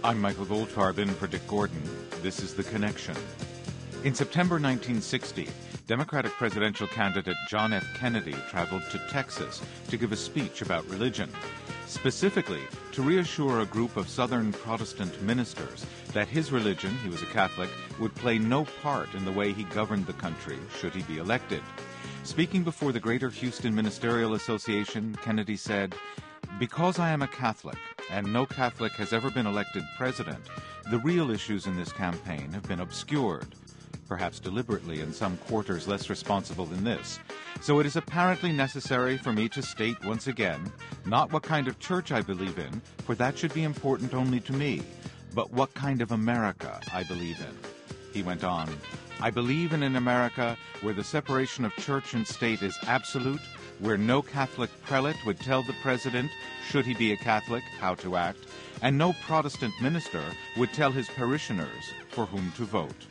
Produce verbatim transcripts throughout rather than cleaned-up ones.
I'm Michael Goldfarb in for Dick Gordon. This is The Connection. In September nineteen sixty, Democratic presidential candidate John F. Kennedy traveled to Texas to give a speech about religion, specifically to reassure a group of Southern Protestant ministers that his religion, he was a Catholic, would play no part in the way he governed the country should he be elected. Speaking before the Greater Houston Ministerial Association, Kennedy said, "Because I am a Catholic, and no Catholic has ever been elected president, the real issues in this campaign have been obscured, perhaps deliberately in some quarters less responsible than this. So it is apparently necessary for me to state once again, not what kind of church I believe in, for that should be important only to me, but what kind of America I believe in." He went on, "I believe in an America where the separation of church and state is absolute, where no Catholic prelate would tell the president, should he be a Catholic, how to act, and no Protestant minister would tell his parishioners for whom to vote."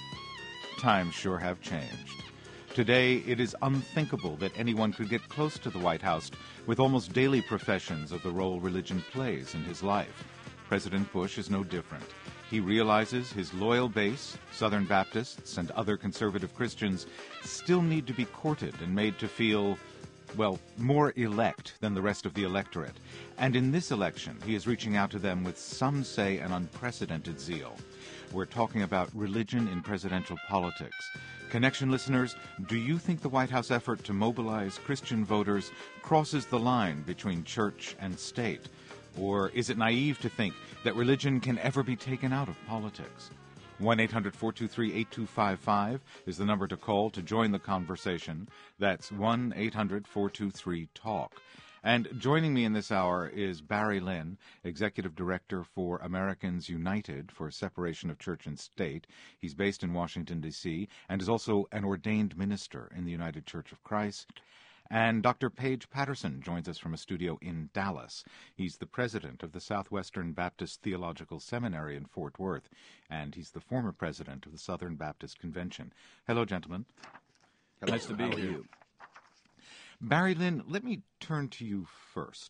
Times sure have changed. Today, it is unthinkable that anyone could get close to the White House with almost daily professions of the role religion plays in his life. President Bush is no different. He realizes his loyal base, Southern Baptists and other conservative Christians, still need to be courted and made to feel, well, more elect than the rest of the electorate. And in this election, he is reaching out to them with, some say, an unprecedented zeal. We're talking about religion in presidential politics. Connection listeners, do you think the White House effort to mobilize Christian voters crosses the line between church and state? Or is it naive to think that religion can ever be taken out of politics? one eight hundred four two three eight two five five is the number to call to join the conversation. That's one eight hundred four two three talk. And joining me in this hour is Barry Lynn, Executive Director for Americans United for Separation of Church and State. He's based in Washington, D C, and is also an ordained minister in the United Church of Christ. And Doctor Paige Patterson joins us from a studio in Dallas. He's the president of the Southwestern Baptist Theological Seminary in Fort Worth, and he's the former president of the Southern Baptist Convention. Hello, gentlemen. Hello. Nice to be here. You? Barry Lynn, let me turn to you first.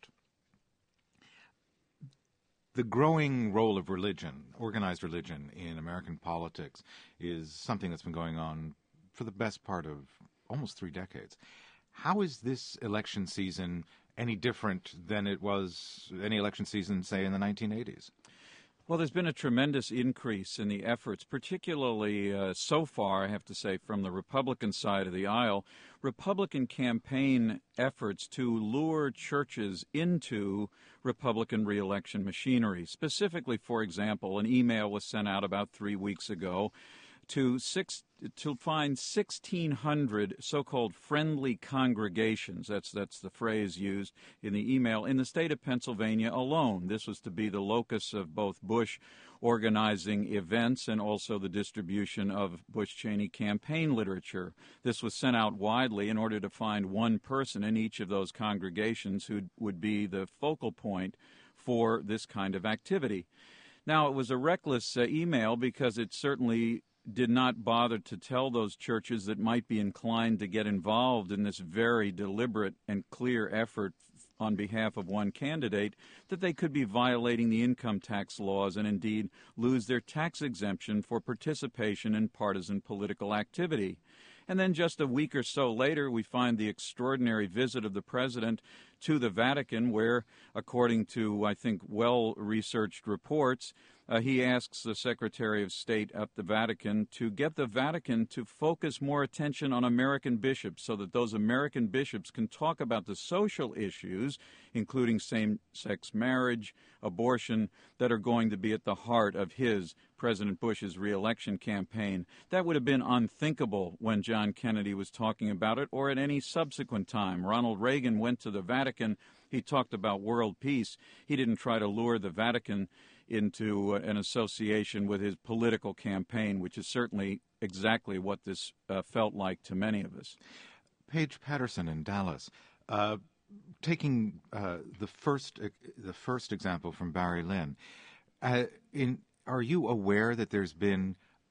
The growing role of religion, organized religion, in American politics is something that's been going on for the best part of almost three decades. How is this election season any different than it was any election season, say, in the nineteen eighties? Well, there's been a tremendous increase in the efforts, particularly uh, so far, I have to say, from the Republican side of the aisle, Republican campaign efforts to lure churches into Republican reelection machinery. Specifically, for example, an email was sent out about three weeks ago to six to find sixteen hundred so-called friendly congregations. That's that's the phrase used in the email in the state of Pennsylvania alone. This was to be the locus of both Bush organizing events and also the distribution of Bush-Cheney campaign literature. This was sent out widely in order to find one person in each of those congregations who would be the focal point for this kind of activity. Now, it was a reckless uh, email because it certainly did not bother to tell those churches that might be inclined to get involved in this very deliberate and clear effort on behalf of one candidate that they could be violating the income tax laws and indeed lose their tax exemption for participation in partisan political activity. And then just a week or so later, we find the extraordinary visit of the president to the Vatican where, according to, I think, well-researched reports, Uh, he asks the Secretary of State at the Vatican to get the Vatican to focus more attention on American bishops so that those American bishops can talk about the social issues, including same-sex marriage, abortion, that are going to be at the heart of his, President Bush's, reelection campaign. That would have been unthinkable when John Kennedy was talking about it or at any subsequent time. Ronald Reagan went to the Vatican. He talked about world peace. He didn't try to lure the Vatican into uh, an association with his political campaign, which is certainly exactly what this uh, felt like to many of us. Paige Patterson in Dallas, uh, taking uh, the first uh, the first example from Barry Lynn, uh, in are you aware that there's been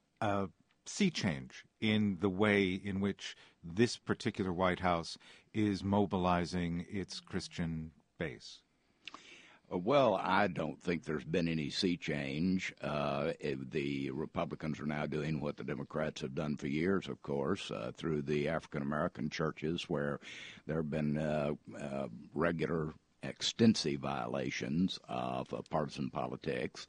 a sea change in the way in which this particular White House is mobilizing its Christian base? Well, I don't think there's been any sea change. Uh, the Republicans are now doing what the Democrats have done for years, of course, uh, through the African-American churches, where there have been uh, uh, regular, extensive violations of uh, partisan politics.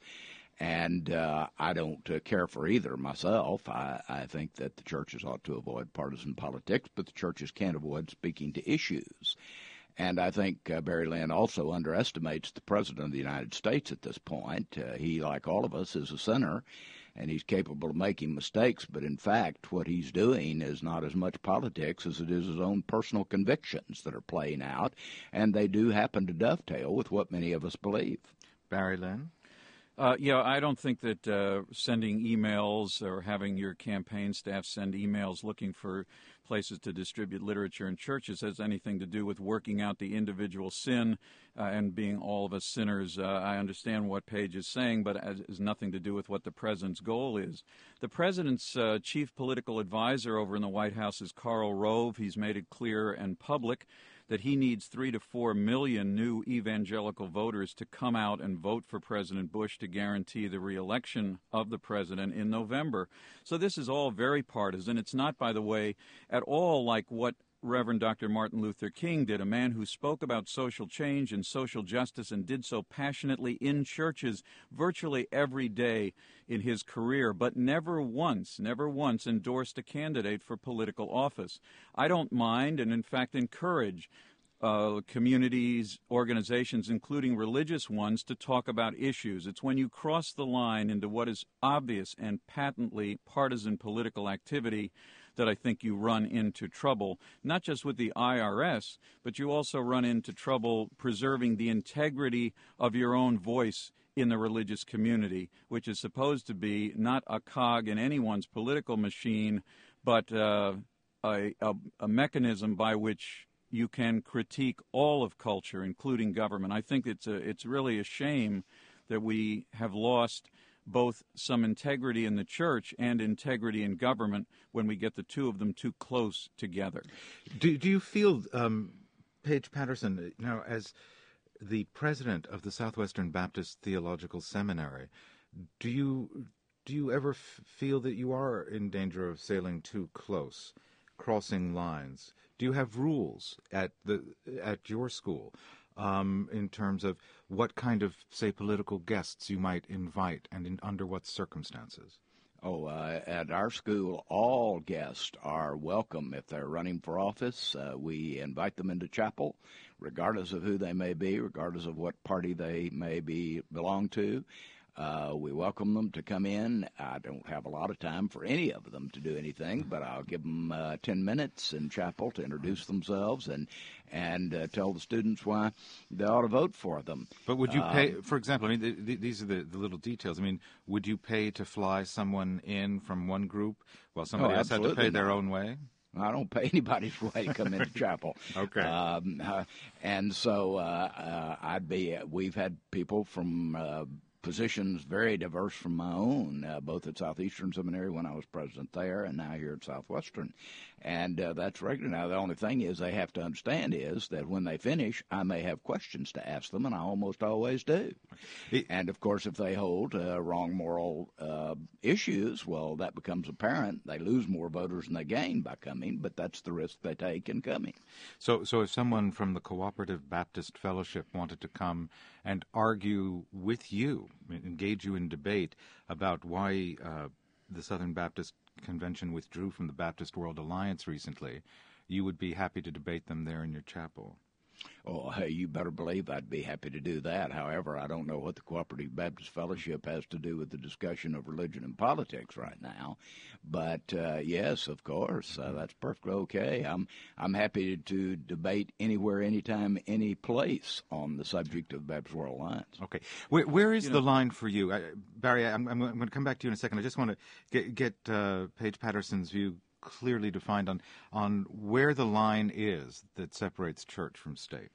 And uh, I don't uh, care for either myself. I, I think that the churches ought to avoid partisan politics, but the churches can't avoid speaking to issues. And I think uh, Barry Lynn also underestimates the President of the United States at this point. Uh, he, like all of us, is a sinner, and he's capable of making mistakes. But in fact, what he's doing is not as much politics as it is his own personal convictions that are playing out, and they do happen to dovetail with what many of us believe. Barry Lynn? Uh, yeah, I don't think that uh, sending emails or having your campaign staff send emails looking for places to distribute literature in churches has anything to do with working out the individual sin uh, and being all of us sinners. Uh, I understand what Page is saying, but it has nothing to do with what the president's goal is. The president's uh, chief political advisor over in the White House is Karl Rove. He's made it clear and public that he needs three to four million new evangelical voters to come out and vote for President Bush to guarantee the reelection of the president in November. So this is all very partisan. It's not, by the way, at all like what Reverend Doctor Martin Luther King did, a man who spoke about social change and social justice and did so passionately in churches virtually every day in his career, but never once, never once endorsed a candidate for political office. I don't mind and, in fact, encourage uh, communities, organizations, including religious ones, to talk about issues. It's when you cross the line into what is obvious and patently partisan political activity that I think you run into trouble, not just with the I R S, but you also run into trouble preserving the integrity of your own voice in the religious community, which is supposed to be not a cog in anyone's political machine, but uh, a, a, a mechanism by which you can critique all of culture, including government. I think it's a, it's really a shame that we have lost both some integrity in the church and integrity in government when we get the two of them too close together. Do, do you feel, um, Paige Patterson, you know, as the president of the Southwestern Baptist Theological Seminary, do you do you ever f- feel that you are in danger of sailing too close, crossing lines? Do you have rules at the at your school um, in terms of what kind of, say, political guests you might invite and in, under what circumstances? Oh, uh, at our school, all guests are welcome if they're running for office. Uh, we invite them into chapel, regardless of who they may be, regardless of what party they may be belong to. Uh, we welcome them to come in. I don't have a lot of time for any of them to do anything, but I'll give them uh, ten minutes in chapel to introduce themselves and and uh, tell the students why they ought to vote for them. But would you pay, Um, for example, I mean, th- th- these are the, the little details. I mean, would you pay to fly someone in from one group while somebody Oh, else had to pay absolutely their not. own way? I don't pay anybody's way to come into chapel. Okay. Um, uh, and so uh, uh, I'd be. We've had people from uh, positions very diverse from my own, uh, both at Southeastern Seminary when I was president there, and now here at Southwestern. And uh, that's regular. Now the only thing is they have to understand is that when they finish, I may have questions to ask them, and I almost always do. It- And of course, if they hold uh, wrong moral uh, issues, well, that becomes apparent. They lose more voters than they gain by coming, but that's the risk they take in coming. So, so if someone from the Cooperative Baptist Fellowship wanted to come and argue with you, engage you in debate about why uh, the Southern Baptist Convention withdrew from the Baptist World Alliance recently, you would be happy to debate them there in your chapel. Oh, hey, you better believe I'd be happy to do that. However, I don't know what the Cooperative Baptist Fellowship has to do with the discussion of religion and politics right now. But, uh, yes, of course, uh, that's perfectly okay. I'm I'm happy to debate anywhere, anytime, any place on the subject of the Baptist World Alliance. Okay. Where, where is You the know- line for you? I, Barry, I'm, I'm going to come back to you in a second. I just want to get, get uh, Paige Patterson's view clearly defined on, on where the line is that separates church from state.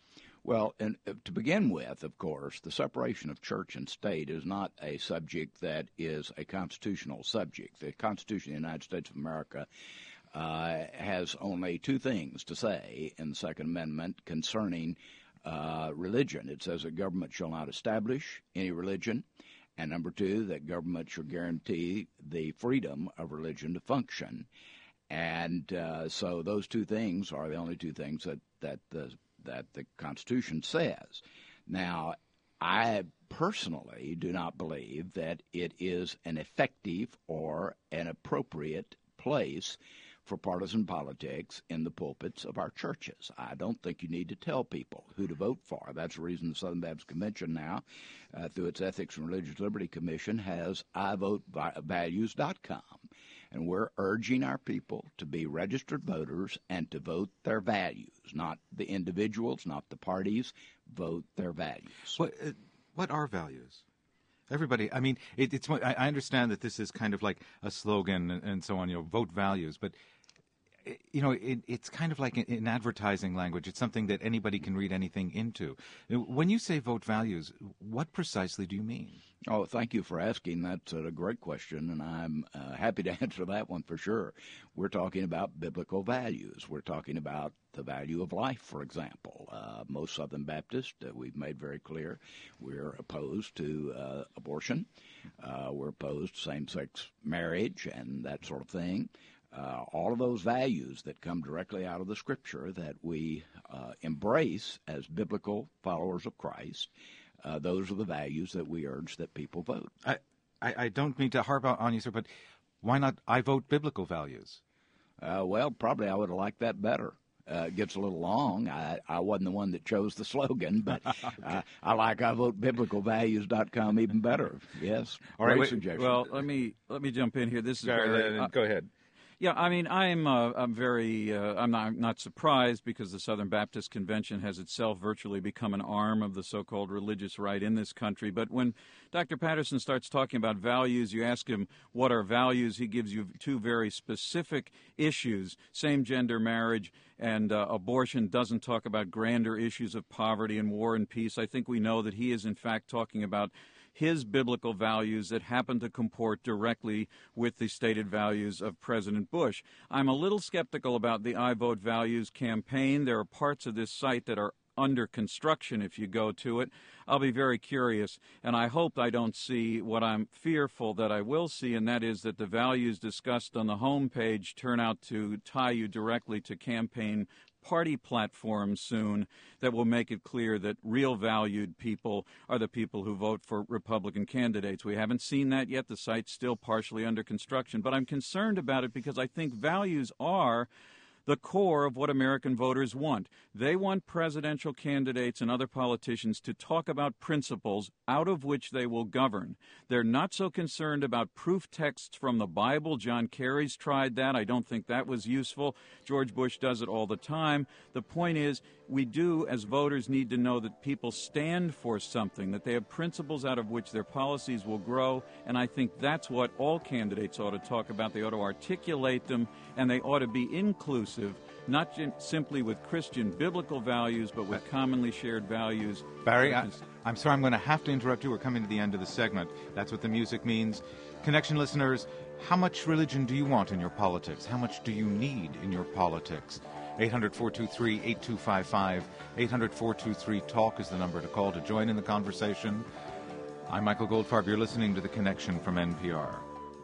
Well, and uh, to begin with, of course, the separation of church and state is not a subject that is a constitutional subject. The Constitution of the United States of America uh, has only two things to say in the Second Amendment concerning uh, religion. It says that government shall not establish any religion, and number two, that government shall guarantee the freedom of religion to function. And uh, so those two things are the only two things that, that, the, that the Constitution says. Now, I personally do not believe that it is an effective or an appropriate place for partisan politics in the pulpits of our churches. I don't think you need to tell people who to vote for. That's the reason the Southern Baptist Convention now, uh, through its Ethics and Religious Liberty Commission, has I vote values dot com. And we're urging our people to be registered voters and to vote their values, not the individuals, not the parties, vote their values. What, uh, what are values? Everybody, I mean, it, it's. I understand that this is kind of like a slogan and, and so on, you know, vote values, but you know, it, it's kind of like in, in advertising language. It's something that anybody can read anything into. When you say vote values, what precisely do you mean? Oh, thank you for asking. That's a great question, and I'm uh, happy to answer that one for sure. We're talking about biblical values. We're talking about the value of life, for example. Uh, most Southern Baptists, uh, we've made very clear, we're opposed to uh, abortion. Uh, we're opposed to same-sex marriage and that sort of thing. Uh, all of those values that come directly out of the Scripture that we uh, embrace as biblical followers of Christ, uh, those are the values that we urge that people vote. I, I, I don't mean to harp on you, sir, but why not I vote biblical values? Uh, well, probably I would have liked that better. Uh, it gets a little long. I, I wasn't the one that chose the slogan, but okay. uh, I like I vote biblical values dot com even better. Yes. All right. Wait, suggestion. Well, let me let me jump in here. This is very, uh, go ahead. Yeah, I mean, I'm uh, I'm very uh, I'm not I'm not surprised because the Southern Baptist Convention has itself virtually become an arm of the so-called religious right in this country. But when Doctor Patterson starts talking about values, you ask him what are values. He gives you two very specific issues: same-gender marriage and uh, abortion. Doesn't talk about grander issues of poverty and war and peace. I think we know that he is in fact talking about his biblical values that happen to comport directly with the stated values of President Bush. I'm a little skeptical about the I Vote Values campaign. There are parts of this site that are under construction if you go to it. I'll be very curious, and I hope I don't see what I'm fearful that I will see, and that is that the values discussed on the home page turn out to tie you directly to campaign party platforms soon that will make it clear that real valued people are the people who vote for Republican candidates. We haven't seen that yet. The site's still partially under construction, but I'm concerned about it because I think values are the core of what American voters want. They want presidential candidates and other politicians to talk about principles out of which they will govern. They're not so concerned about proof texts from the Bible. John Kerry's tried that. I don't think that was useful. George Bush does it all the time. The point is, we do, as voters, need to know that people stand for something, that they have principles out of which their policies will grow, and I think that's what all candidates ought to talk about. They ought to articulate them, and they ought to be inclusive, not simply with Christian biblical values, but with commonly shared values. Barry, I, I'm sorry, I'm going to have to interrupt you. We're coming to the end of the segment. That's what the music means. Connection listeners, how much religion do you want in your politics? How much do you need in your politics? eight hundred, four two three, eight two five five. eight hundred, four two three, TALK is the number to call to join in the conversation. I'm Michael Goldfarb. You're listening to The Connection from N P R.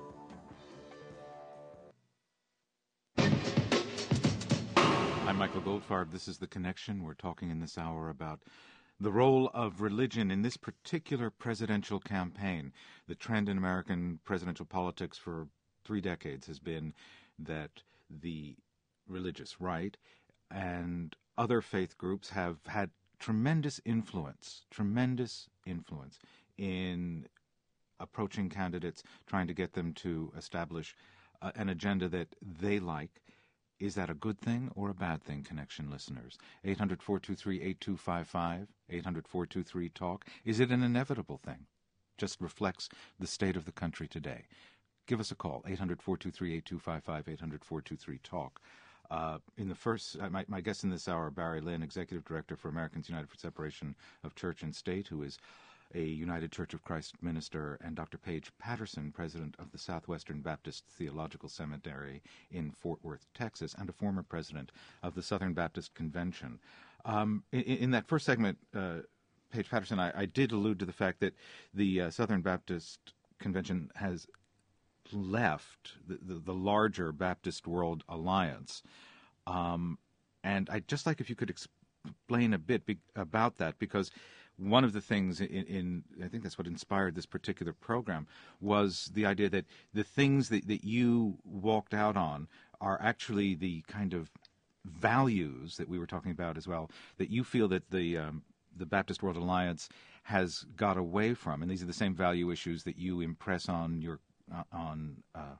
I'm Michael Goldfarb. This is The Connection. We're talking in this hour about the role of religion in this particular presidential campaign. The trend in American presidential politics for three decades has been that the religious right and other faith groups have had tremendous influence, tremendous influence in approaching candidates, trying to get them to establish uh, an agenda that they like. Is that a good thing or a bad thing, Connection listeners? eight hundred, four two three, eight two five five, eight hundred, four two three, TALK. Is it an inevitable thing? Just reflects the state of the country today. Give us a call, eight hundred, four two three, eight two five five, eight hundred, four two three, TALK. Uh, in the first, uh, my, my guest in this hour, Barry Lynn, Executive Director for Americans United for Separation of Church and State, who is a United Church of Christ minister, and Doctor Paige Patterson, president of the Southwestern Baptist Theological Seminary in Fort Worth, Texas, and a former president of the Southern Baptist Convention. Um, in, in that first segment, uh, Paige Patterson, I, I did allude to the fact that the uh, Southern Baptist Convention has left the, the, the larger Baptist World Alliance. Um, and I'd just like if you could explain a bit be, about that, because one of the things in, in, I think that's what inspired this particular program, was the idea that the things that, that you walked out on are actually the kind of values that we were talking about as well, that you feel that the um, the Baptist World Alliance has got away from, and these are the same value issues that you impress on your uh, on uh,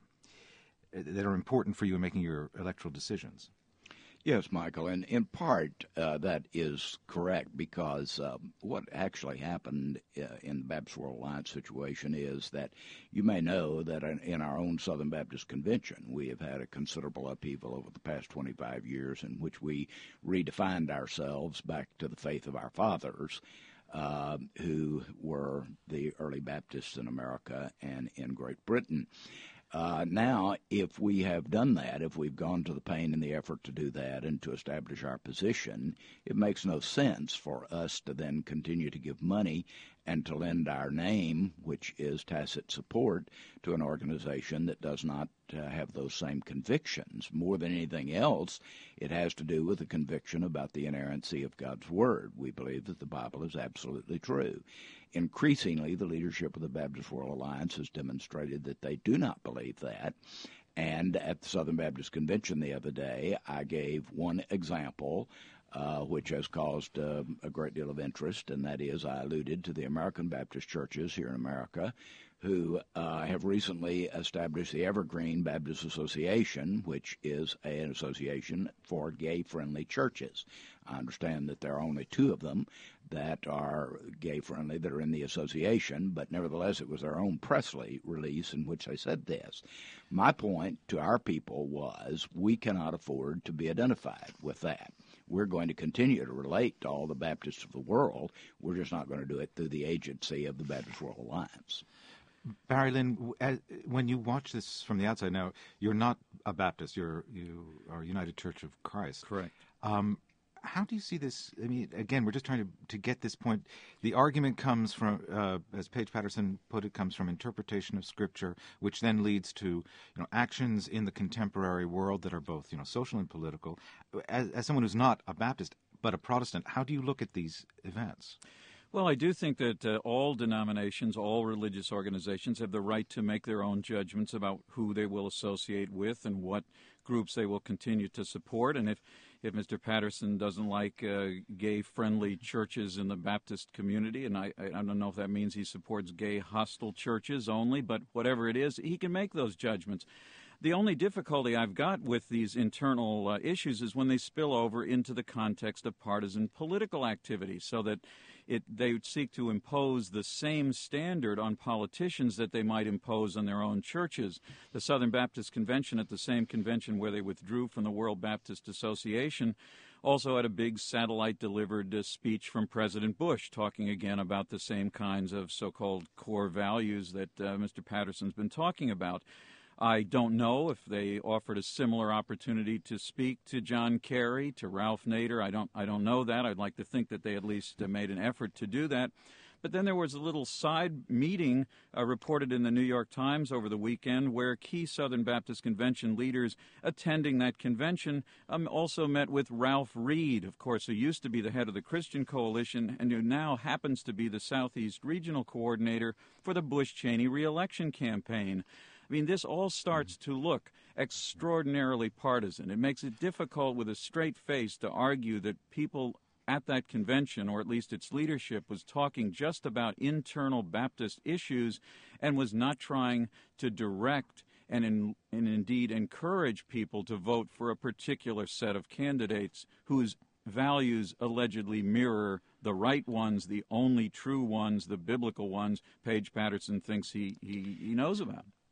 that are important for you in making your electoral decisions. Yes, Michael, and in part uh, that is correct, because uh, what actually happened uh, in the Baptist World Alliance situation is that you may know that in, in our own Southern Baptist Convention, we have had a considerable upheaval over the past twenty-five years in which we redefined ourselves back to the faith of our fathers, uh, who were the early Baptists in America and in Great Britain. Uh, now, if we have done that, if we've gone to the pain and the effort to do that and to establish our position, it makes no sense for us to then continue to give money and to lend our name, which is tacit support, to an organization that does not uh, have those same convictions. More than anything else, it has to do with the conviction about the inerrancy of God's Word. We believe that the Bible is absolutely true. Increasingly, the leadership of the Baptist World Alliance has demonstrated that they do not believe that. And at the Southern Baptist Convention the other day, I gave one example uh, which has caused uh, a great deal of interest, and that is I alluded to the American Baptist churches here in America who uh, have recently established the Evergreen Baptist Association, which is an association for gay-friendly churches. I understand that there are only two of them that are gay-friendly that are in the association, but nevertheless it was their own press release in which they said this. My point to our people was we cannot afford to be identified with that. We're going to continue to relate to all the Baptists of the world. We're just not going to do it through the agency of the Baptist World Alliance. Barry Lynn, when you watch this from the outside, now you're not a Baptist, you're you are United Church of Christ. Correct. Um, how do you see this? I mean, again, we're just trying to, to get this point. The argument comes from, uh, as Paige Patterson put it, comes from interpretation of Scripture, which then leads to you know actions in the contemporary world that are both you know social and political. As, as someone who's not a Baptist but a Protestant, how do you look at these events? Well, I do think that uh, all denominations, all religious organizations have the right to make their own judgments about who they will associate with and what groups they will continue to support. And if, if Mister Patterson doesn't like uh, gay-friendly churches in the Baptist community, and I, I don't know if that means he supports gay-hostile churches only, but whatever it is, he can make those judgments. The only difficulty I've got with these internal uh, issues is when they spill over into the context of partisan political activity, so that it, they would seek to impose the same standard on politicians that they might impose on their own churches. The Southern Baptist Convention, at the same convention where they withdrew from the World Baptist Association, also had a big satellite-delivered uh, speech from President Bush talking again about the same kinds of so-called core values that uh, Mister Patterson's been talking about. I don't know if they offered a similar opportunity to speak to John Kerry, to Ralph Nader. I don't I don't know that. I'd like to think that they at least uh, made an effort to do that. But then there was a little side meeting uh, reported in the New York Times over the weekend where key Southern Baptist Convention leaders attending that convention um, also met with Ralph Reed, of course, who used to be the head of the Christian Coalition and who now happens to be the Southeast Regional Coordinator for the Bush-Cheney re-election campaign. I mean, this all starts to look extraordinarily partisan. It makes it difficult with a straight face to argue that people at that convention, or at least its leadership, was talking just about internal Baptist issues and was not trying to direct and, in, and indeed encourage people to vote for a particular set of candidates whose values allegedly mirror the right ones, the only true ones, the biblical ones Paige Patterson thinks he, he, he knows about.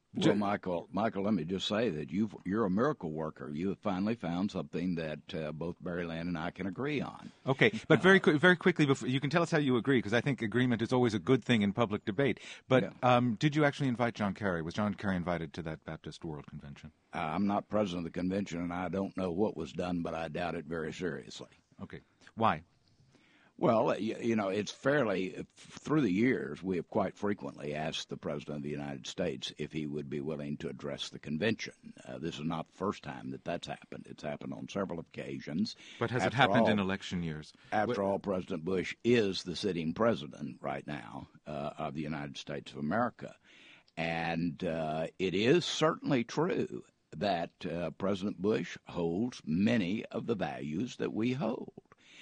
Well, Michael, Michael, let me just say that you've, you're a miracle worker. You have finally found something that uh, both Barry Land and I can agree on. Okay, but very qu- very quickly, before, you can tell us how you agree, because I think agreement is always a good thing in public debate. But Yeah. um, did you actually invite John Kerry? Was John Kerry invited to that Baptist World Convention? Uh, I'm not president of the convention, and I don't know what was done, but I doubt it very seriously. Okay. Why? Well, you, you know, it's fairly, through the years, we have quite frequently asked the President of the United States if he would be willing to address the convention. Uh, this is not the first time that that's happened. It's happened on several occasions. But has After it happened all, in election years? After all, President Bush is the sitting president right now uh, of the United States of America. And uh, it is certainly true that uh, President Bush holds many of the values that we hold.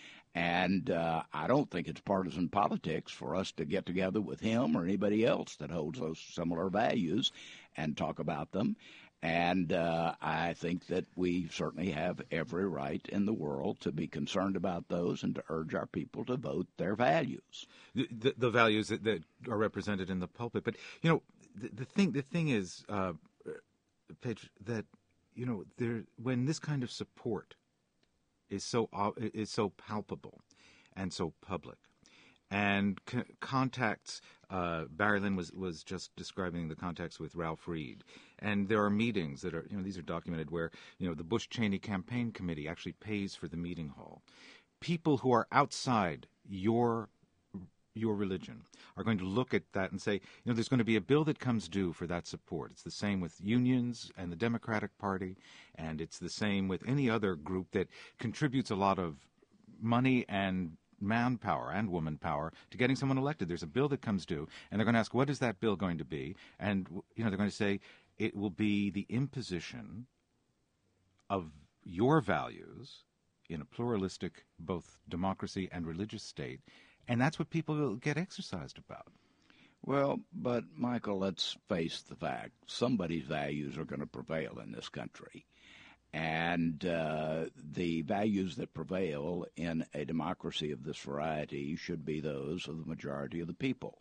And uh, I don't think it's partisan politics for us to get together with him or anybody else that holds those similar values and talk about them. And uh, I think that we certainly have every right in the world to be concerned about those and to urge our people to vote their values. The, the, the values that, that are represented in the pulpit. But, you know, the, the thing the thing is, uh, Paige, that, you know, there when this kind of support is so is so palpable and so public, and c- contacts. Uh, Barry Lynn was was just describing the contacts with Ralph Reed, and there are meetings that are, you know, these are documented where, you know, the Bush-Cheney campaign committee actually pays for the meeting hall. People who are outside your your religion are going to look at that and say, you know, there's going to be a bill that comes due for that support. It's the same with unions and the Democratic Party, and it's the same with any other group that contributes a lot of money and manpower and woman power to getting someone elected. There's a bill that comes due, and they're going to ask, what is that bill going to be? And, you know, they're going to say, it will be the imposition of your values in a pluralistic, both democracy and religious state. And that's what people will get exercised about. Well, but, Michael, let's face the fact. Somebody's values are going to prevail in this country. And uh, the values that prevail in a democracy of this variety should be those of the majority of the people.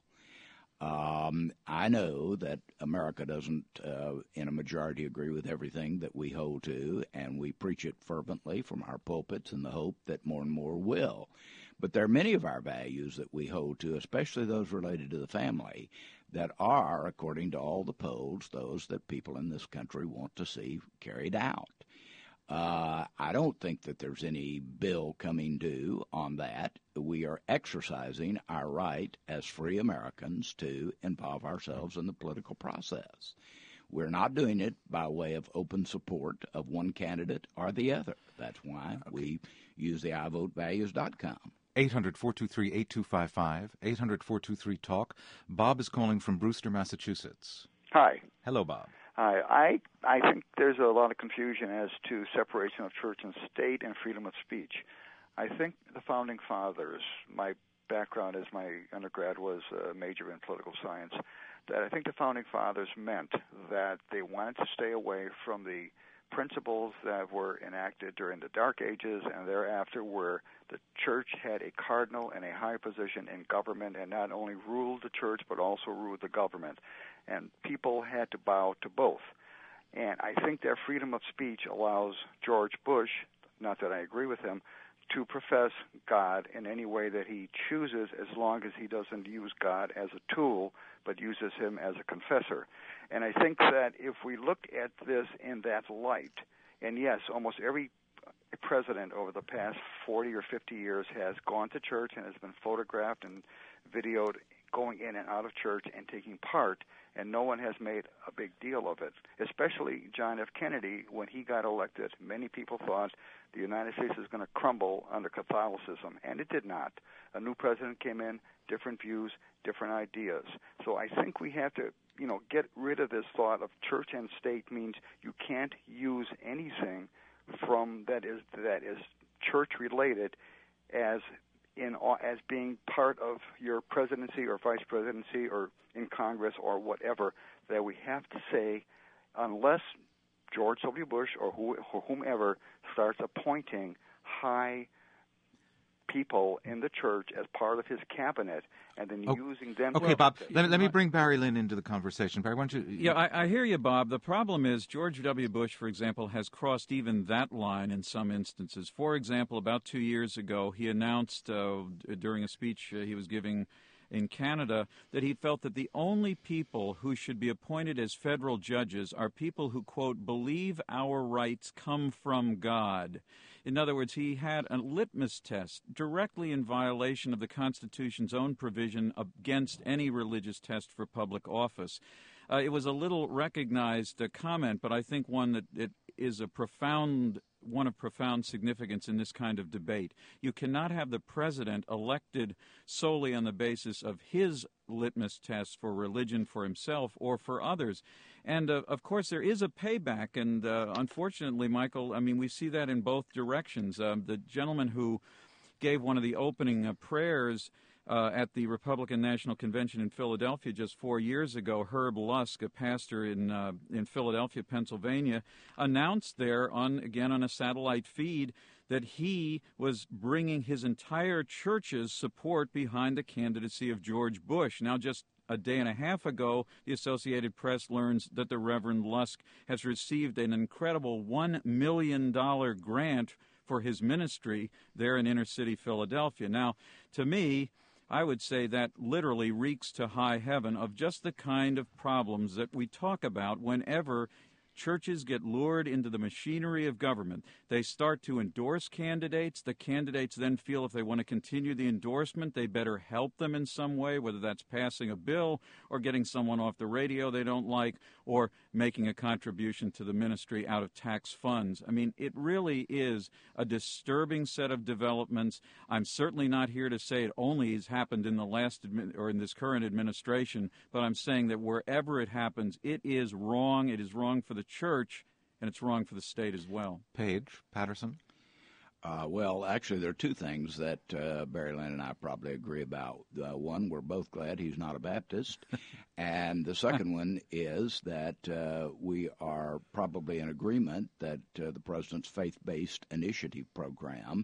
Um, I know that America doesn't, uh, in a majority, agree with everything that we hold to, and we preach it fervently from our pulpits in the hope that more and more will. But there are many of our values that we hold to, especially those related to the family, that are, according to all the polls, those that people in this country want to see carried out. Uh, I don't think that there's any bill coming due on that. We are exercising our right as free Americans to involve ourselves in the political process. We're not doing it by way of open support of one candidate or the other. That's why okay. we use the i vote values dot com. eight hundred, four two three, eight two five five, eight hundred, four two three, talk. Bob is calling from Brewster, Massachusetts. Hi. Hello, Bob. Hi. I, I think there's a lot of confusion as to separation of church and state and freedom of speech. I think the Founding Fathers, my background as my undergrad was a major in political science, that I think the Founding Fathers meant that they wanted to stay away from the principles that were enacted during the Dark Ages and thereafter, where the church had a cardinal and a high position in government and not only ruled the church but also ruled the government. And people had to bow to both. And I think that freedom of speech allows George Bush, not that I agree with him, to profess God in any way that he chooses, as long as he doesn't use God as a tool but uses him as a confessor. And I think that if we look at this in that light, and yes, almost every president over the past forty or fifty years has gone to church and has been photographed and videoed going in and out of church and taking part, and no one has made a big deal of it, especially John F. Kennedy. When he got elected, many people thought the United States is going to crumble under Catholicism, and it did not. A new president came in, different views, different ideas. So I think we have to, you know, get rid of this thought of church and state means you can't use anything from that is that is church-related as in as being part of your presidency or vice presidency or in Congress or whatever, that we have to say, unless George W. Bush or, who, or whomever starts appointing high people in the church as part of his cabinet, and then oh, using them. Okay, to Bob, let, let me bring Barry Lynn into the conversation. Barry, why don't you... Yeah, I, I hear you, Bob. The problem is George W. Bush, for example, has crossed even that line in some instances. For example, about two years ago, he announced uh, during a speech uh, he was giving in Canada that he felt that the only people who should be appointed as federal judges are people who, quote, believe our rights come from God. In other words, he had a litmus test directly in violation of the Constitution's own provision against any religious test for public office. Uh, it was a little recognized uh, comment, but I think one that it is a profound one of profound significance in this kind of debate. You cannot have the president elected solely on the basis of his litmus test for religion for himself or for others. And, uh, of course, there is a payback, and uh, unfortunately, Michael, I mean, we see that in both directions. Uh, the gentleman who gave one of the opening uh, prayers Uh, at the Republican National Convention in Philadelphia just four years ago, Herb Lusk, a pastor in uh, in Philadelphia, Pennsylvania, announced there, on again on a satellite feed, that he was bringing his entire church's support behind the candidacy of George Bush. Now, just a day and a half ago, the Associated Press learns that the Reverend Lusk has received an incredible one million dollars grant for his ministry there in inner-city Philadelphia. Now, to me, I would say that literally reeks to high heaven of just the kind of problems that we talk about whenever churches get lured into the machinery of government. They start to endorse candidates. The candidates then feel if they want to continue the endorsement, they better help them in some way, whether that's passing a bill or getting someone off the radio they don't like or making a contribution to the ministry out of tax funds. I mean, it really is a disturbing set of developments. I'm certainly not here to say it only has happened in the last admi- or in this current administration, but I'm saying that wherever it happens, it is wrong. It is wrong for the church, and it's wrong for the state as well. Page, Patterson? Uh, well, actually, there are two things that uh, Barry Lynn and I probably agree about. Uh, one, we're both glad he's not a Baptist. And the second one is that uh, we are probably in agreement that uh, the president's faith-based initiative program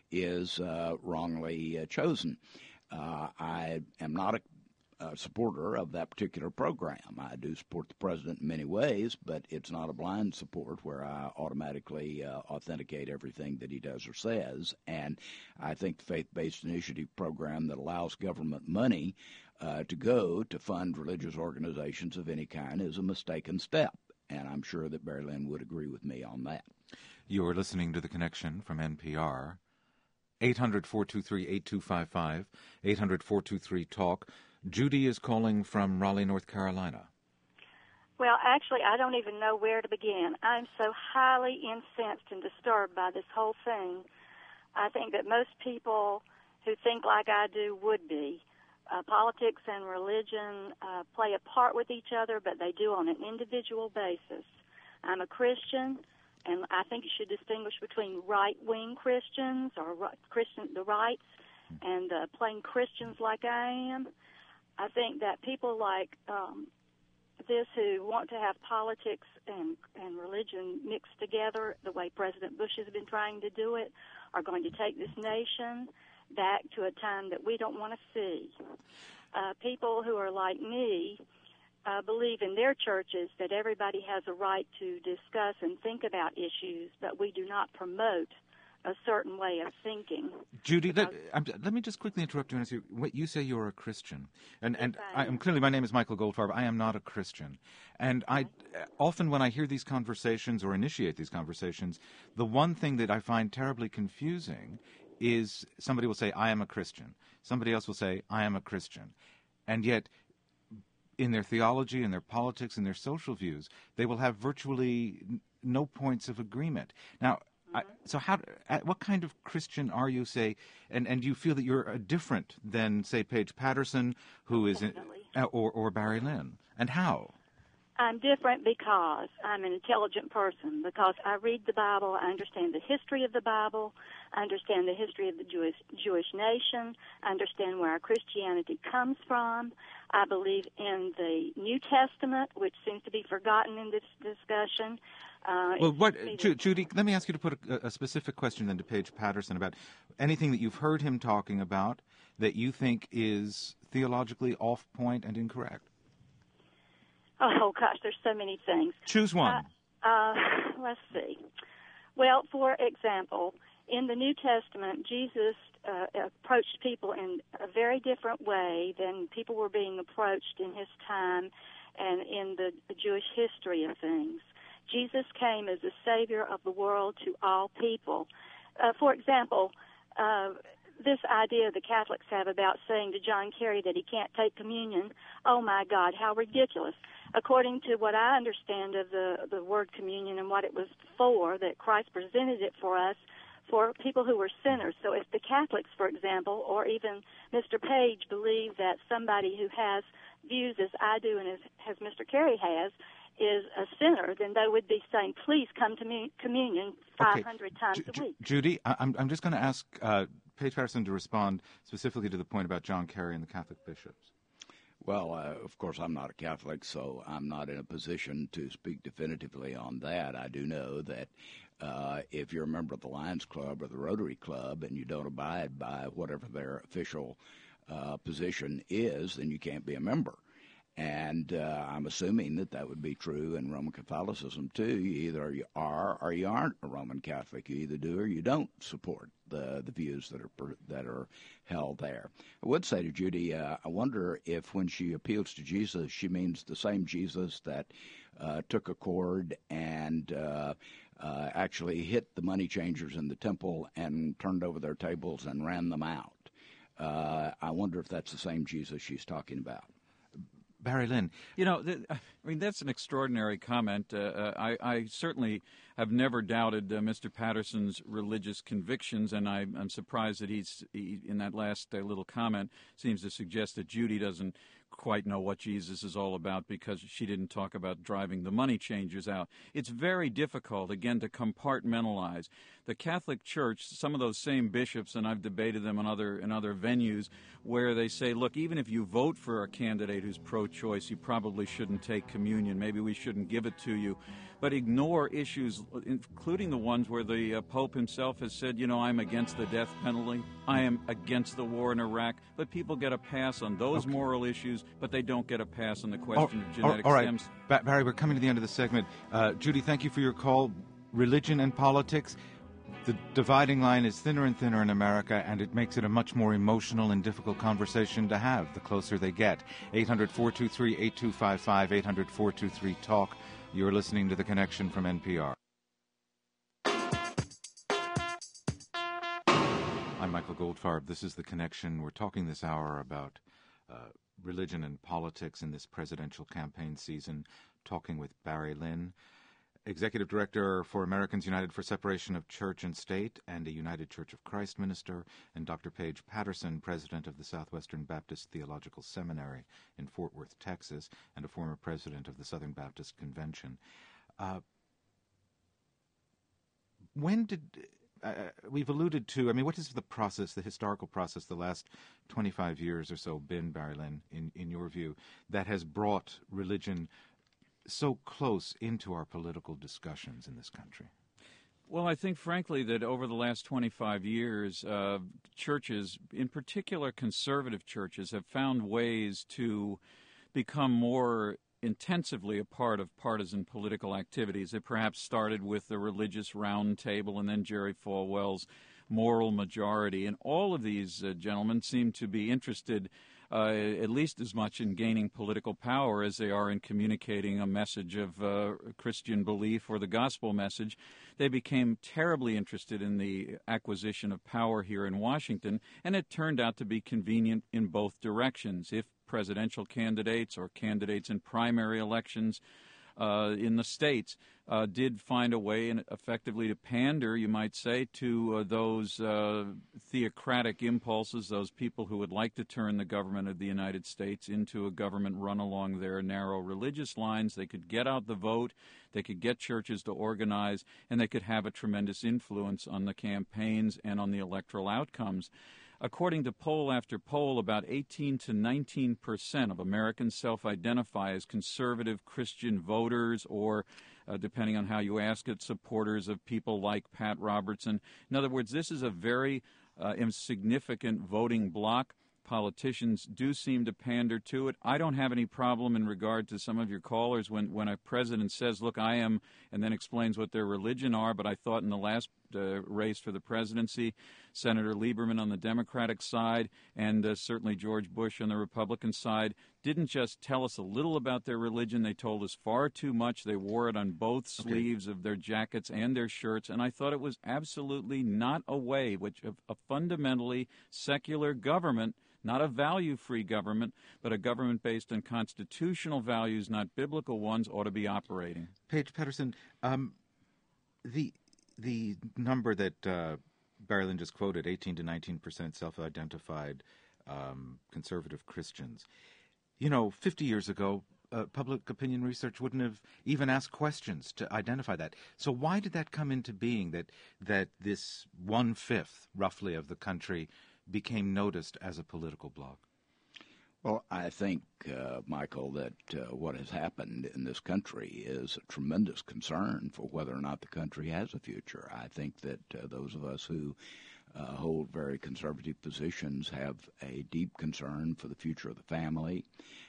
is uh, wrongly uh, chosen. Uh, I am not a Uh, supporter of that particular program. I do support the president in many ways, but it's not a blind support where I automatically uh, authenticate everything that he does or says. And I think the faith-based initiative program that allows government money uh, to go to fund religious organizations of any kind is a mistaken step. And I'm sure that Barry Lynn would agree with me on that. You're listening to The Connection from N P R. eight hundred, four two three, eight two five five, eight hundred, four two three, TALK. Judy is calling from Raleigh, North Carolina. Well, actually, I don't even know where to begin. I'm so highly incensed and disturbed by this whole thing. I think that most people who think like I do would be. Uh, politics and religion uh, play a part with each other, but they do on an individual basis. I'm a Christian, and I think you should distinguish between right-wing Christians or right, Christian, the rights and uh, plain Christians like I am. I think that people like um, this who want to have politics and, and religion mixed together the way President Bush has been trying to do it are going to take this nation back to a time that we don't want to see. Uh, people who are like me uh, believe in their churches that everybody has a right to discuss and think about issues, but we do not promote a certain way of thinking. Judy, let, I'm, let me just quickly interrupt you and ask you, what, you say you're a Christian. And, and I am clearly, my name is Michael Goldfarb. I am not a Christian. And I often when I hear these conversations or initiate these conversations, the one thing that I find terribly confusing is somebody will say, I am a Christian. Somebody else will say, I am a Christian. And yet, in their theology, in their politics, in their social views, they will have virtually no points of agreement. Now, I, so how? What kind of Christian are you, say, and, and do you feel that you're uh, different than, say, Paige Patterson, who is, in, uh, or, or Barry Lynn? And how? I'm different because I'm an intelligent person, because I read the Bible, I understand the history of the Bible, I understand the history of the Jewish, Jewish nation, I understand where our Christianity comes from. I believe in the New Testament, which seems to be forgotten in this discussion. Uh, well, what, Ju- Judy, let me ask you to put a, a specific question then to Paige Patterson about anything that you've heard him talking about that you think is theologically off point and incorrect. Oh, gosh, there's so many things. Choose one. Uh, uh, let's see. Well, for example, in the New Testament, Jesus uh, approached people in a very different way than people were being approached in his time and in the, the Jewish history of things. Jesus came as a savior of the world to all people. Uh, for example, uh, this idea the Catholics have about saying to John Kerry that he can't take communion, oh, my God, how ridiculous. According to what I understand of the, the word communion and what it was for, that Christ presented it for us, for people who were sinners. So if the Catholics, for example, or even Mister Page believe that somebody who has views as I do and as, as Mister Kerry has is a sinner, then they would be saying, please come to me, communion five hundred okay. times Ju- a week. Judy, I'm, I'm just going to ask uh, Paige Patterson to respond specifically to the point about John Kerry and the Catholic bishops. Well, uh, of course, I'm not a Catholic, so I'm not in a position to speak definitively on that. I do know that uh, if you're a member of the Lions Club or the Rotary Club and you don't abide by whatever their official uh, position is, then you can't be a member. And uh, I'm assuming that that would be true in Roman Catholicism, too. You either you are or you aren't a Roman Catholic. You either do or you don't support the, the views that are that are held there. I would say to Judy, uh, I wonder if when she appeals to Jesus, she means the same Jesus that uh, took a cord and uh, uh, actually hit the money changers in the temple and turned over their tables and ran them out. Uh, I wonder if that's the same Jesus she's talking about. Barry Lynn. You know, th- I mean, that's an extraordinary comment. Uh, uh, I, I certainly have never doubted uh, Mister Patterson's religious convictions, and I, I'm surprised that he's, he, in that last uh, little comment, seems to suggest that Judy doesn't quite know what Jesus is all about because she didn't talk about driving the money changers out. It's very difficult, again, to compartmentalize. The Catholic Church, some of those same bishops, and I've debated them in other in other venues, where they say, look, even if you vote for a candidate who's pro-choice, you probably shouldn't take communion. Maybe we shouldn't give it to you. But ignore issues, including the ones where the uh, Pope himself has said, you know, I'm against the death penalty. I am against the war in Iraq. But people get a pass on those okay. moral issues, but they don't get a pass on the question oh, of genetic all right. stems. Ba- Barry, we're coming to the end of the segment. Uh, Judy, thank you for your call. Religion and politics. The dividing line is thinner and thinner in America, and it makes it a much more emotional and difficult conversation to have the closer they get. eight hundred, four two three, eight two five five, eight hundred, four two three, TALK. You're listening to The Connection from N P R. I'm Michael Goldfarb. This is The Connection. We're talking this hour about uh, religion and politics in this presidential campaign season, talking with Barry Lynn, Executive Director for Americans United for Separation of Church and State and a United Church of Christ minister, and Doctor Paige Patterson, President of the Southwestern Baptist Theological Seminary in Fort Worth, Texas, and a former President of the Southern Baptist Convention. Uh, when did... Uh, we've alluded to, I mean, what is the process, the historical process, the last twenty-five years or so been, Barry Lynn, in, in your view, that has brought religion so close into our political discussions in this country? Well, I think, frankly, that over the last twenty-five years, uh, churches, in particular conservative churches, have found ways to become more intensively a part of partisan political activities. It perhaps started with the Religious Roundtable and then Jerry Falwell's Moral Majority. And all of these uh, gentlemen seem to be interested uh, at least as much in gaining political power as they are in communicating a message of uh, Christian belief or the gospel message. They became terribly interested in the acquisition of power here in Washington, and it turned out to be convenient in both directions. If presidential candidates or candidates in primary elections uh, in the states uh, did find a way and effectively to pander, you might say, to uh, those uh, theocratic impulses, those people who would like to turn the government of the United States into a government run along their narrow religious lines. They could get out the vote, they could get churches to organize, and they could have a tremendous influence on the campaigns and on the electoral outcomes. According to poll after poll, about eighteen to nineteen percent of Americans self-identify as conservative Christian voters or uh, depending on how you ask it, supporters of people like Pat Robertson. In other words, this is a very uh, insignificant voting bloc. Politicians do seem to pander to it. I don't have any problem in regard to some of your callers when, when a president says, look, I am, and then explains what their religion are, but I thought in the last uh, race for the presidency, Senator Lieberman on the Democratic side and uh, certainly George Bush on the Republican side didn't just tell us a little about their religion. They told us far too much. They wore it on both sleeves okay. of their jackets and their shirts, and I thought it was absolutely not a way which a, a fundamentally secular government, not a value-free government, but a government based on constitutional values, not biblical ones, ought to be operating. Paige Patterson, um, the the number that uh, Barry Lynn just quoted, eighteen to nineteen percent self-identified um, conservative Christians. You know, fifty years ago, uh, public opinion research wouldn't have even asked questions to identify that. So why did that come into being, that that this one-fifth, roughly, of the country became noticed as a political bloc? Well, I think, uh, Michael, that uh, what has happened in this country is a tremendous concern for whether or not the country has a future. I think that uh, those of us who uh, hold very conservative positions have a deep concern for the future of the family,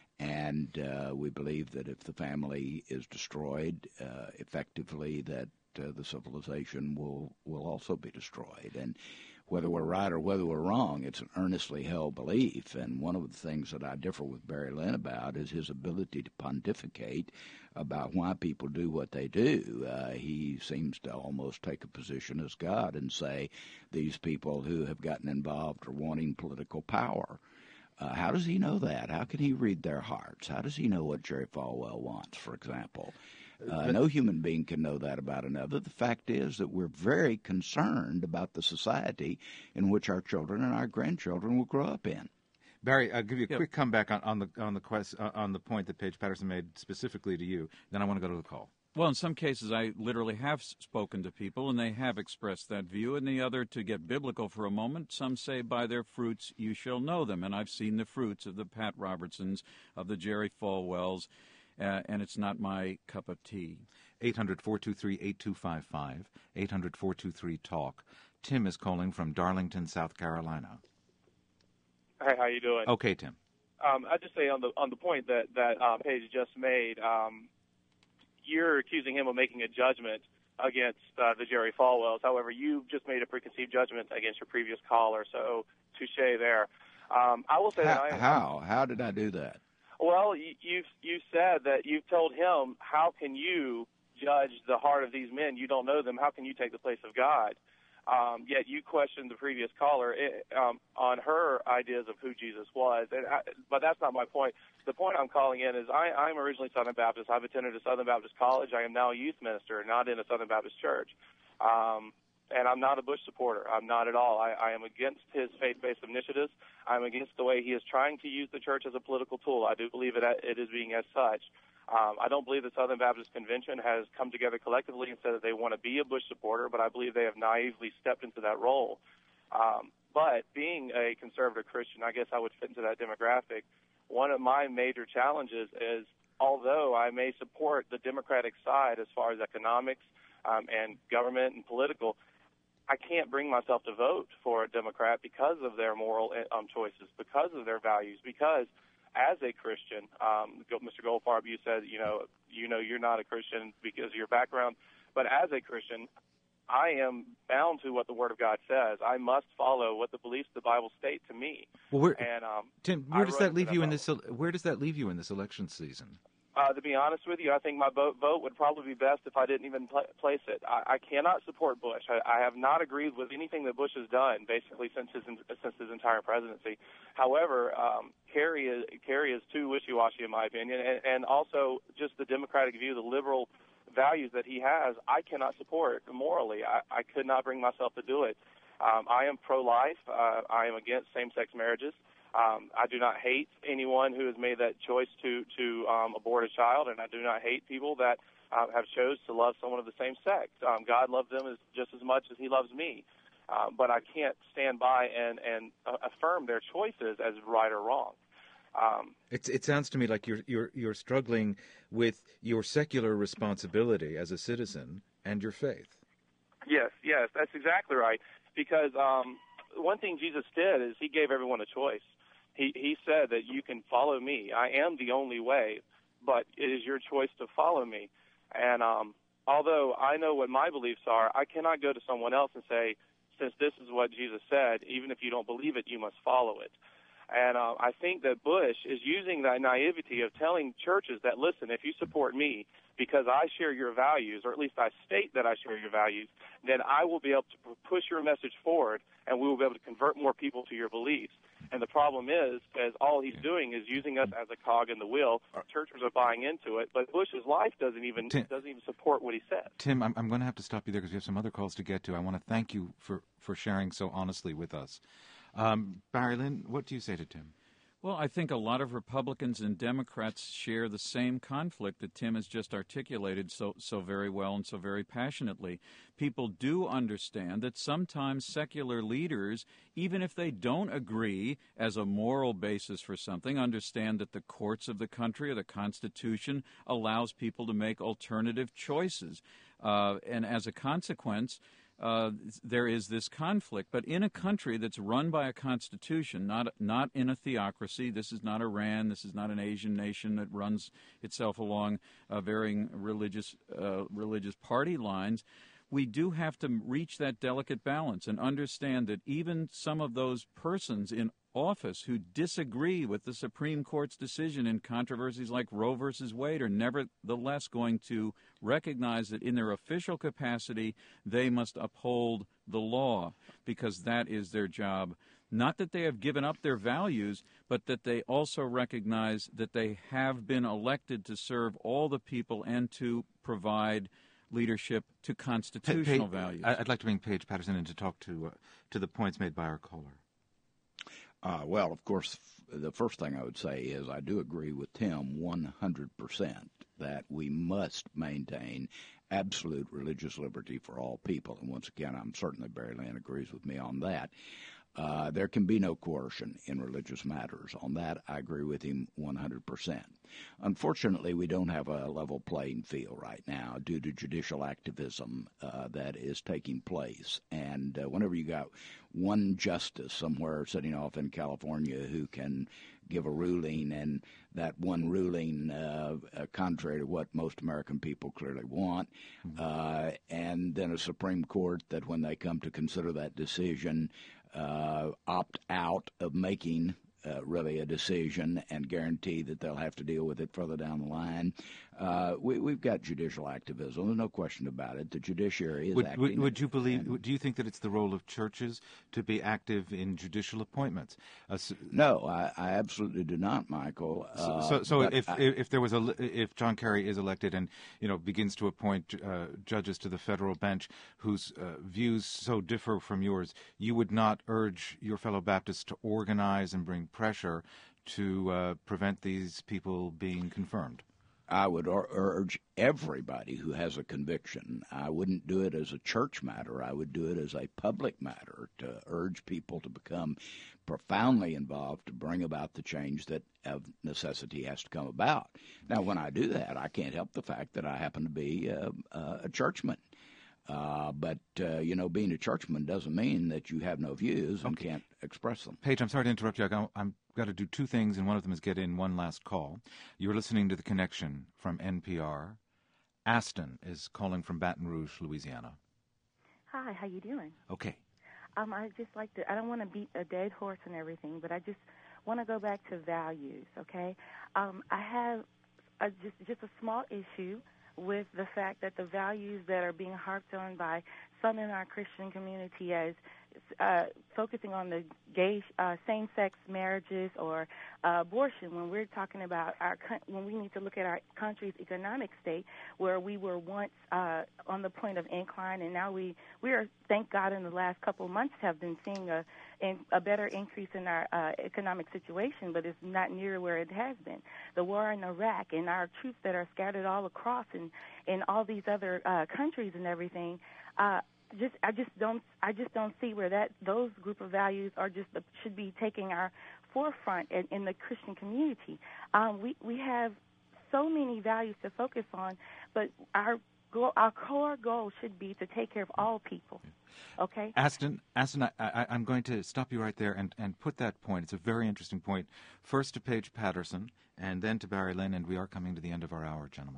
and uh, we believe that if the family is destroyed uh, effectively, that uh, the civilization will, will also be destroyed. And whether we're right or whether we're wrong, it's an earnestly held belief. And one of the things that I differ with Barry Lynn about is his ability to pontificate about why people do what they do. Uh, he seems to almost take a position as God and say these people who have gotten involved are wanting political power. Uh, how does he know that? How can he read their hearts? How does he know what Jerry Falwell wants, for example? Uh, no human being can know that about another. The fact is that we're very concerned about the society in which our children and our grandchildren will grow up in. Barry, I'll give you a yep. quick comeback on, on the on the quest, uh, on the point that Paige Patterson made specifically to you. Then I want to go to the call. Well, in some cases, I literally have spoken to people, and they have expressed that view. And the other, to get biblical for a moment, some say, by their fruits you shall know them. And I've seen the fruits of the Pat Robertsons, of the Jerry Falwells, Uh, and it's not my cup of tea. eight hundred, four two three, eight two five five, eight hundred, four two three, TALK. Tim is calling from Darlington, South Carolina. Hey, how you doing? Okay, Tim. Um, I just say on the on the point that that uh, Paige just made, um, you're accusing him of making a judgment against uh, the Jerry Falwells. However, you just made a preconceived judgment against your previous caller, so touche there. Um, I will say how, that I am, how how did I do that? Well, you've you said that you've told him, how can you judge the heart of these men? You don't know them. How can you take the place of God? Um, yet you questioned the previous caller um, on her ideas of who Jesus was. And I, but that's not my point. The point I'm calling in is I, I'm originally Southern Baptist. I've attended a Southern Baptist college. I am now a youth minister, not in a Southern Baptist church. Um, and I'm not a Bush supporter. I'm not at all. I, I am against his faith-based initiatives. I'm against the way he is trying to use the church as a political tool. I do believe it, it is being as such. Um, I don't believe the Southern Baptist Convention has come together collectively and said that they want to be a Bush supporter, but I believe they have naively stepped into that role. Um, but being a conservative Christian, I guess I would fit into that demographic. One of my major challenges is, although I may support the Democratic side as far as economics um, and government and political, I can't bring myself to vote for a Democrat because of their moral um, choices, because of their values, because as a Christian, um, Mister Goldfarb, you said, you know, you know, you're not a Christian because of your background, but as a Christian, I am bound to what the Word of God says. I must follow what the beliefs of the Bible state to me. Well, where, and um, Tim, where does that leave you in this? Where does that leave you in this election season? Uh, to be honest with you, I think my vote, vote would probably be best if I didn't even pl- place it. I, I cannot support Bush. I, I have not agreed with anything that Bush has done, basically, since his since his entire presidency. However, um, Kerry is Kerry is too wishy-washy, in my opinion, and, and also just the Democratic view, the liberal values that he has, I cannot support morally. I, I could not bring myself to do it. Um, I am pro-life. Uh, I am against same-sex marriages. Um, I do not hate anyone who has made that choice to to um, abort a child, and I do not hate people that uh, have chose to love someone of the same sex. Um, God loves them as, just as much as He loves me, um, but I can't stand by and and uh, affirm their choices as right or wrong. Um, it's, it sounds to me like you're you're you're struggling with your secular responsibility as a citizen and your faith. Yes, yes, that's exactly right. Because um, one thing Jesus did is he gave everyone a choice. He he said that you can follow me. I am the only way, but it is your choice to follow me. And um, although I know what my beliefs are, I cannot go to someone else and say, since this is what Jesus said, even if you don't believe it, you must follow it. And uh, I think that Bush is using that naivety of telling churches that, listen, if you support me because I share your values, or at least I state that I share your values, then I will be able to push your message forward, and we will be able to convert more people to your beliefs. And the problem is, as all he's doing is using us as a cog in the wheel. Churches are buying into it, but Bush's life doesn't even Tim, doesn't even support what he said. Tim, I'm, I'm going to have to stop you there because we have some other calls to get to. I want to thank you for, for sharing so honestly with us. Um, Barry Lynn, what do you say to Tim? Well, I think a lot of Republicans and Democrats share the same conflict that Tim has just articulated so so very well and so very passionately. People do understand that sometimes secular leaders, even if they don't agree as a moral basis for something, understand that the courts of the country or the Constitution allows people to make alternative choices. Uh, and as a consequence, Uh, there is this conflict. But in a country that's run by a constitution, not not in a theocracy, this is not Iran, this is not an Asian nation that runs itself along uh, varying religious uh, religious party lines, we do have to reach that delicate balance and understand that even some of those persons in office who disagree with the Supreme Court's decision in controversies like Roe versus Wade are nevertheless going to recognize that in their official capacity they must uphold the law because that is their job. Not that they have given up their values, but that they also recognize that they have been elected to serve all the people and to provide leadership to constitutional pa- pa- values. I'd like to bring Paige Patterson in to talk to uh, to the points made by our caller. Uh, well, of course, the first thing I would say is I do agree with Tim one hundred percent that we must maintain absolute religious liberty for all people. And once again, I'm certain that Barry Lynn agrees with me on that. Uh, there can be no coercion in religious matters. On that, I agree with him one hundred percent. Unfortunately, we don't have a level playing field right now due to judicial activism uh, that is taking place. And uh, whenever you got one justice somewhere sitting off in California who can give a ruling, and that one ruling uh, uh, contrary to what most American people clearly want, mm-hmm. uh, and then a Supreme Court that when they come to consider that decision, Uh, opt out of making uh, really a decision and guarantee that they'll have to deal with it further down the line. Uh, we, we've got judicial activism. There's no question about it. The judiciary is would, acting. Would, would you believe? And, do you think that it's the role of churches to be active in judicial appointments? Uh, so, no, I, I absolutely do not, Michael. Uh, so, so, so if I, if there was a if John Kerry is elected and you know begins to appoint uh, judges to the federal bench whose uh, views so differ from yours, you would not urge your fellow Baptists to organize and bring pressure to uh, prevent these people being confirmed? I would urge everybody who has a conviction. I wouldn't do it as a church matter. I would do it as a public matter to urge people to become profoundly involved to bring about the change that of necessity has to come about. Now, when I do that, I can't help the fact that I happen to be uh, uh, a churchman. Uh, but, uh, you know, being a churchman doesn't mean that you have no views and okay. can't express them. Paige, I'm sorry to interrupt you. I got, I've got to do two things, and one of them is get in one last call. You're listening to The Connection from N P R. Aston is calling from Baton Rouge, Louisiana. Hi, how you doing? Okay. Um, I just like to, I don't want to beat a dead horse and everything, but I just want to go back to values, okay? Um, I have a, just just a small issue with the fact that the values that are being harped on by some in our Christian community as uh, focusing on the gay uh, same-sex marriages or uh, abortion, when we're talking about our when we need to look at our country's economic state, where we were once uh, on the point of incline, and now we we are, thank God, in the last couple of months have been seeing a in, a better increase in our uh, economic situation, but it's not near where it has been. The war in Iraq and our troops that are scattered all across in in all these other uh, countries and everything. Uh, Just, I just don't, I just don't see where that those group of values are just the, should be taking our forefront in, in the Christian community. Um, we we have so many values to focus on, but our goal, our core goal should be to take care of all people. Okay? Aston, Aston, I, I, I'm going to stop you right there and, and put that point. It's a very interesting point. First to Paige Patterson, and then to Barry Lynn, and we are coming to the end of our hour, gentlemen.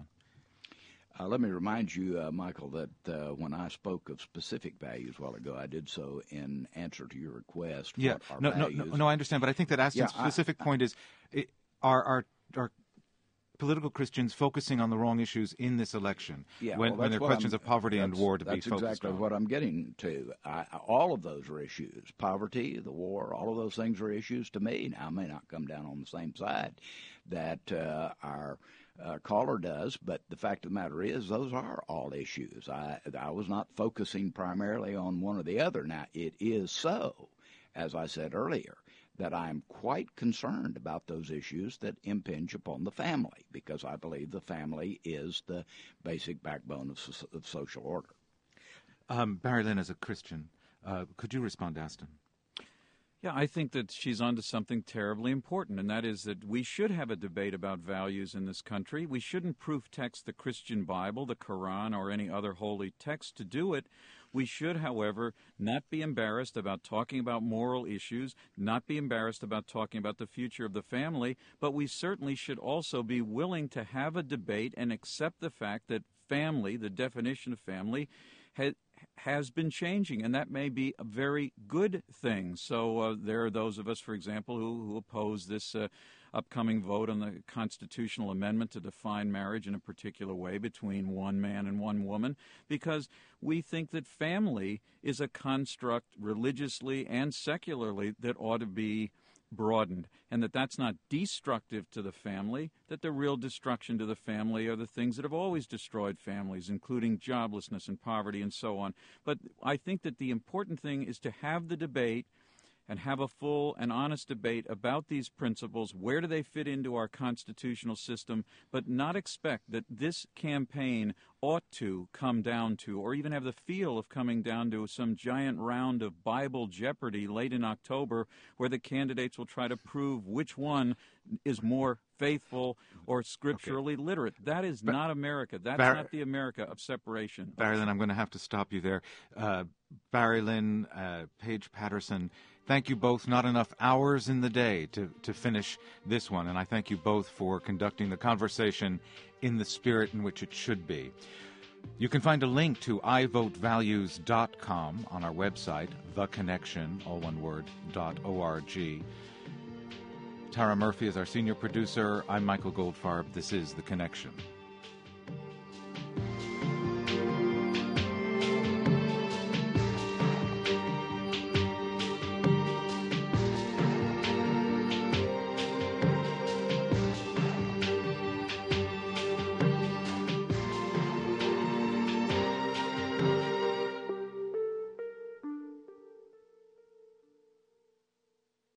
Uh, let me remind you, uh, Michael, that uh, when I spoke of specific values a while ago, I did so in answer to your request. Yeah, what are no, no, values. no, no, I understand, but I think that Aston's Yeah, I- specific point is, it, are, are, are political Christians focusing on the wrong issues in this election Yeah, when, well, when that's there are what questions I'm- of poverty and that's- war to be That's focused exactly on? what I'm getting to. I, all of those are issues. Poverty, the war, all of those things are issues to me. Now, I may not come down on the same side that uh, our uh, caller does, but the fact of the matter is those are all issues. I, I was not focusing primarily on one or the other. Now, it is so, as I said earlier, that I'm quite concerned about those issues that impinge upon the family, because I believe the family is the basic backbone of, so- of social order. Um, Barry Lynn, as a Christian, uh, could you respond to Aston? Yeah, I think that she's onto something terribly important, and that is that we should have a debate about values in this country. We shouldn't proof text the Christian Bible, the Quran, or any other holy text to do it. We should, however, not be embarrassed about talking about moral issues, not be embarrassed about talking about the future of the family, but we certainly should also be willing to have a debate and accept the fact that family, the definition of family, has has been changing, and that may be a very good thing. So uh, there are those of us, for example, who, who oppose this uh, upcoming vote on the constitutional amendment to define marriage in a particular way between one man and one woman, because we think that family is a construct religiously and secularly that ought to be broadened, and that that's not destructive to the family, that the real destruction to the family are the things that have always destroyed families, including joblessness and poverty and so on. But I think that the important thing is to have the debate and have a full and honest debate about these principles. Where do they fit into our constitutional system, but not expect that this campaign ought to come down to, or even have the feel of coming down to, some giant round of Bible Jeopardy late in October where the candidates will try to prove which one is more faithful or scripturally okay. literate. That is ba- not America. That's Bar- not the America of separation. Barry Lynn, I'm going to have to stop you there. Uh, Barry Lynn, uh, Paige Patterson, thank you both. Not enough hours in the day to, to finish this one, and I thank you both for conducting the conversation in the spirit in which it should be. You can find a link to i vote values dot com on our website, The Connection, all one word, dot org. Tara Murphy is our senior producer. I'm Michael Goldfarb. This is The Connection.